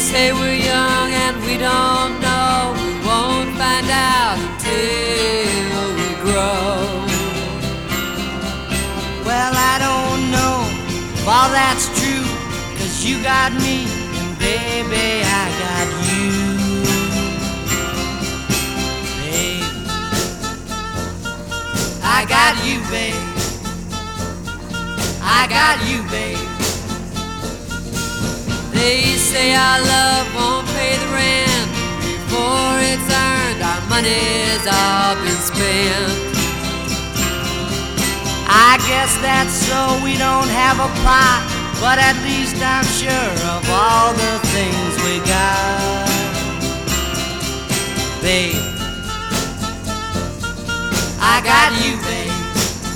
say we're young and we don't know. We won't find out until we grow. Well, I don't know if all that's true, 'cause you got me, and baby, I got you. Babe, I got you, babe. I got you, babe. They say our love won't pay the rent before it's earned. Our money's all been spent. I guess that's so we don't have a plot, but at least I'm sure of all the things we got. Babe, I got you, babe.